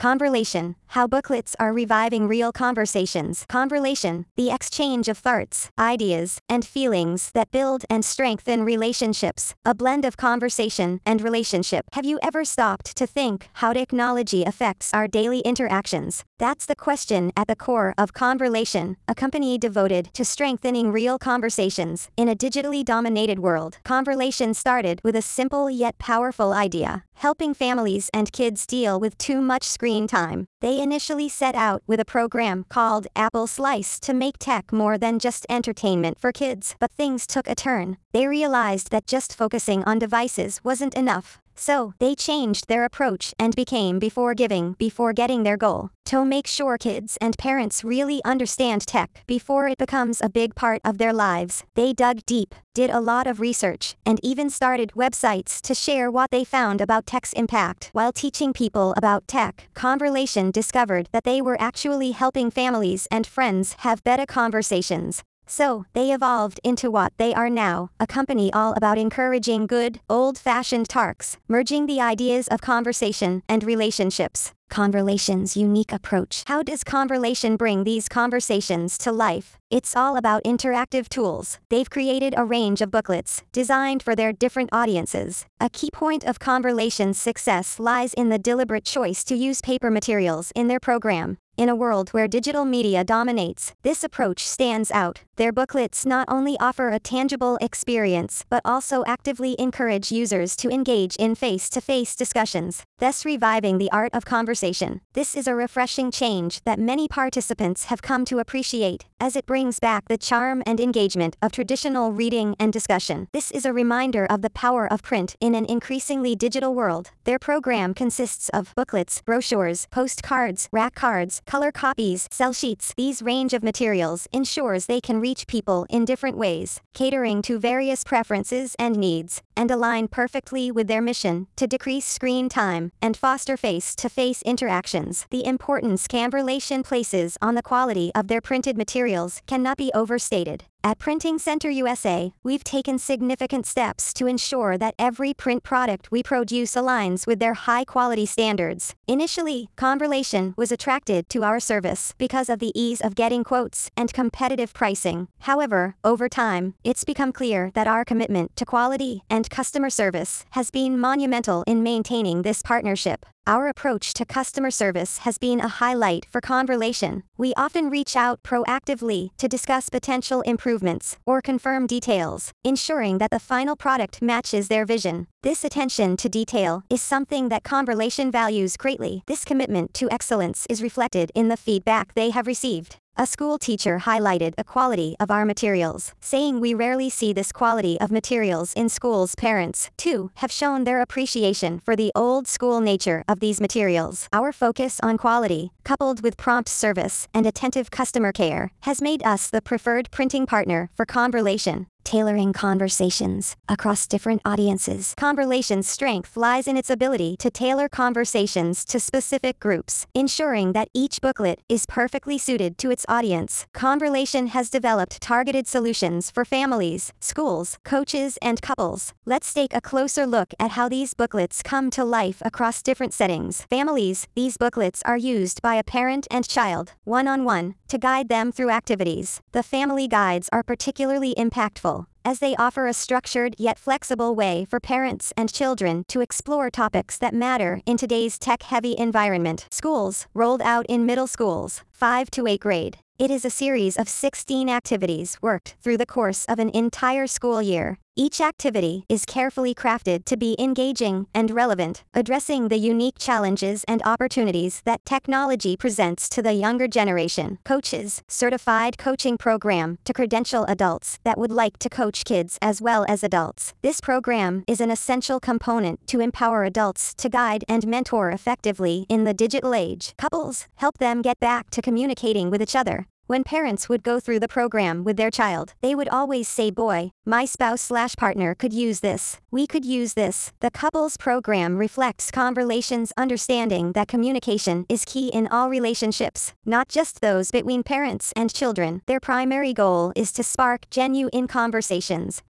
Conversation, how booklets are reviving real conversations. Conversation, the exchange of thoughts, ideas, and feelings that build and strengthen relationships. A blend of conversation and relationship. Have you ever stopped to think how technology affects our daily interactions? That's the question at the core of Conversation, a company devoted to strengthening real conversations in a digitally dominated world. Conversation started with a simple yet powerful idea: helping families and kids deal with too much screen time. They initially set out with a program called Apple Slice to make tech more than just entertainment for kids. But things took a turn. They realized that just focusing on devices wasn't enough. So, they changed their approach and became before getting their goal. To make sure kids and parents really understand tech before it becomes a big part of their lives, they dug deep, did a lot of research, and even started websites to share what they found about tech's impact. While teaching people about tech, Conversation discovered that they were actually helping families and friends have better conversations. So, they evolved into what they are now, a company all about encouraging good, old-fashioned talks, merging the ideas of conversation and relationships. Conversation's unique approach. How does Conversation bring these conversations to life? It's all about interactive tools. They've created a range of booklets designed for their different audiences. A key point of Conversation's success lies in the deliberate choice to use paper materials in their program. In a world where digital media dominates, this approach stands out. Their booklets not only offer a tangible experience but also actively encourage users to engage in face-to-face discussions, thus reviving the art of conversation. This is a refreshing change that many participants have come to appreciate, as it brings back the charm and engagement of traditional reading and discussion. This is a reminder of the power of print in an increasingly digital world. Their program consists of booklets, brochures, postcards, rack cards, color copies, sell sheets. These range of materials ensures they can reach people in different ways, catering to various preferences and needs, and align perfectly with their mission to decrease screen time and foster face-to-face interactions. The importance Conversation places on the quality of their printed materials cannot be overstated. At Printing Center USA, we've taken significant steps to ensure that every print product we produce aligns with their high-quality standards. Initially, Conversation was attracted to our service because of the ease of getting quotes and competitive pricing. However, over time, it's become clear that our commitment to quality and customer service has been monumental in maintaining this partnership. Our approach to customer service has been a highlight for Conversation. We often reach out proactively to discuss potential improvements or confirm details, ensuring that the final product matches their vision. This attention to detail is something that Conversation values greatly. This commitment to excellence is reflected in the feedback they have received. A school teacher highlighted the quality of our materials, saying, "We rarely see this quality of materials in schools." Parents, too, have shown their appreciation for the old-school nature of these materials. Our focus on quality, coupled with prompt service and attentive customer care, has made us the preferred printing partner for Conversation. Tailoring conversations across different audiences. Conversation's strength lies in its ability to tailor conversations to specific groups, ensuring that each booklet is perfectly suited to its audience. Conversation has developed targeted solutions for families, schools, coaches, and couples. Let's take a closer look at how these booklets come to life across different settings. Families, these booklets are used by a parent and child, one-on-one, to guide them through activities. The family guides are particularly impactful, as they offer a structured yet flexible way for parents and children to explore topics that matter in today's tech-heavy environment. Schools, rolled out in middle schools, 5 to 8 grade. It is a series of 16 activities worked through the course of an entire school year. Each activity is carefully crafted to be engaging and relevant, addressing the unique challenges and opportunities that technology presents to the younger generation. Coaches, certified coaching program to credential adults that would like to coach kids as well as adults. This program is an essential component to empower adults to guide and mentor effectively in the digital age. Couples, help them get back to communicating with each other. When parents would go through the program with their child, they would always say, "Boy, my spouse/partner could use this. We could use this." The couples program reflects Conversation's understanding that communication is key in all relationships, not just those between parents and children. Their primary goal is to spark genuine conversations,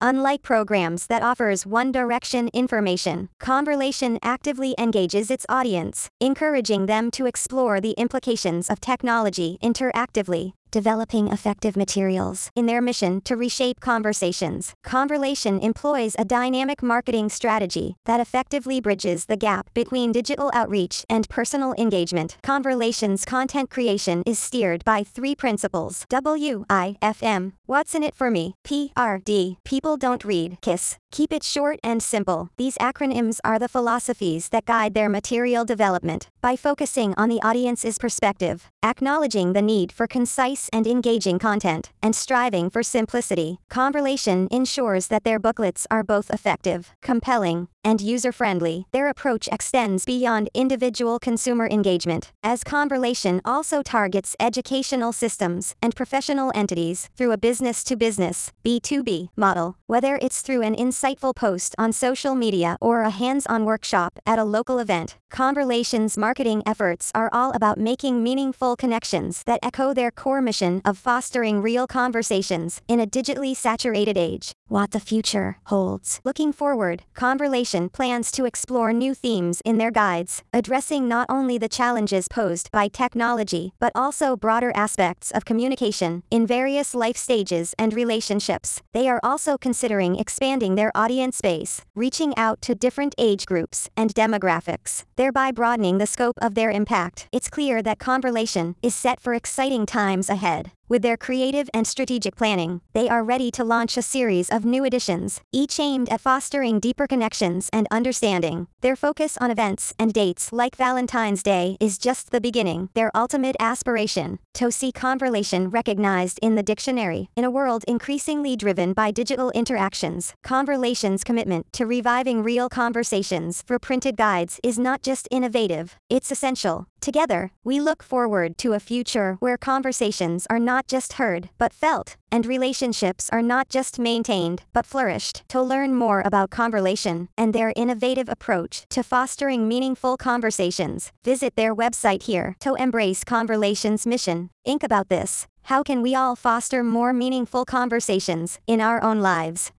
Unlike programs that offers one-direction information, Converlation actively engages its audience, encouraging them to explore the implications of technology interactively, developing effective materials. In their mission to reshape conversations, Converlation employs a dynamic marketing strategy that effectively bridges the gap between digital outreach and personal engagement. Converlation's content creation is steered by three principles: WIFM, what's in it for me; PRD, people don't read; KISS, keep it short and simple. These acronyms are the philosophies that guide their material development. By focusing on the audience's perspective, acknowledging the need for concise and engaging content, and striving for simplicity, Converlation ensures that their booklets are both effective, compelling, and user-friendly. Their approach extends beyond individual consumer engagement, as Converlation also targets educational systems and professional entities through a business-to-business (B2B) model. Whether it's through an insightful post on social media or a hands-on workshop at a local event, Converlation's marketing efforts are all about making meaningful connections that echo their core mission of fostering real conversations in a digitally saturated age. What the future holds. Looking forward, Converlation plans to explore new themes in their guides, addressing not only the challenges posed by technology but also broader aspects of communication in various life stages and relationships. They are also considering expanding their audience base, reaching out to different age groups and demographics, thereby broadening the scope of their impact. It's clear that Converlation is set for exciting times ahead. With their creative and strategic planning, they are ready to launch a series of new editions, each aimed at fostering deeper connections and understanding. Their focus on events and dates like Valentine's Day is just the beginning. Their ultimate aspiration, to see Converlation recognized in the dictionary. In a world increasingly driven by digital interactions, Converlation's commitment to reviving real conversations through printed guides is not just innovative, it's essential. Together, we look forward to a future where conversations are not just heard but felt, and relationships are not just maintained but flourished. To learn more about Converlation and their innovative approach to fostering meaningful conversations, visit their website here. To embrace Converlation's mission, think about this: how can we all foster more meaningful conversations in our own lives?